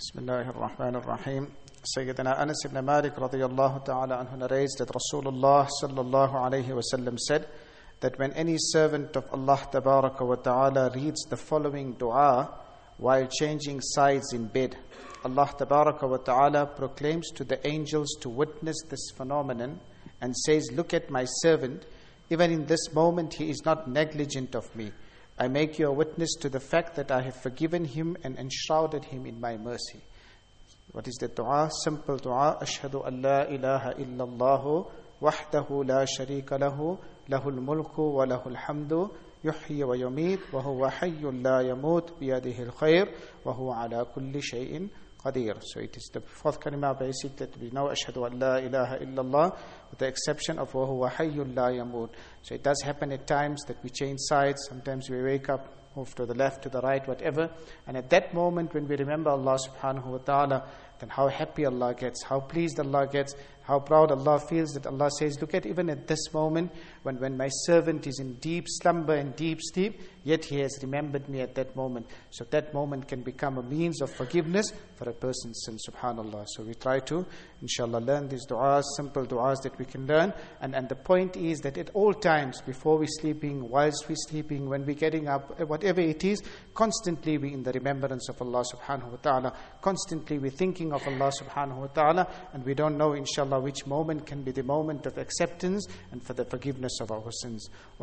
Bismillahir Rahmanir Rahim. Sayyidina Anas ibn Malik radiyallahu ta'ala anhu narrates that Rasulullah sallallahu alayhi wasallam said that when any servant of Allah tabaraka wa ta'ala reads the following dua while changing sides in bed, Allah tabaraka wa ta'ala proclaims to the angels to witness this phenomenon and says, "Look at my servant, even in this moment he is not negligent of me. I make you a witness to the fact that I have forgiven him and enshrouded him in my mercy." What is the dua? Simple dua. Ashhadu an la ilaha illallah wahdahu la sharika lahu lahul mulku wa lahul hamdu yuhyi wa yumeet wa huwa hayyun la yamut biyadihi al-khair wa huwa ala kulli shay'in qadir. So it is the fourth kalima basic that we know, Ashhadu an la ilaha illallah, with the exception of wa huwa hayyun la yamut. So it does happen at times that we change sides. Sometimes we wake up, move to the left, to the right, whatever. And at that moment when we remember Allah subhanahu wa ta'ala, then how happy Allah gets, how pleased Allah gets, how proud Allah feels that Allah says, "Look at even at this moment when my servant is in deep slumber and deep sleep, yet he has remembered me at that moment." So that moment can become a means of forgiveness for a person's sin, subhanallah. So we try to, inshallah, learn these du'as, simple du'as that we can learn. And the point is that at all times, before we're sleeping, whilst we're sleeping, when we're getting up, whatever it is, constantly we in the remembrance of Allah subhanahu wa ta'ala, constantly we're thinking of Allah subhanahu wa ta'ala, and we don't know, inshallah, which moment can be the moment of acceptance and for the forgiveness of our sins.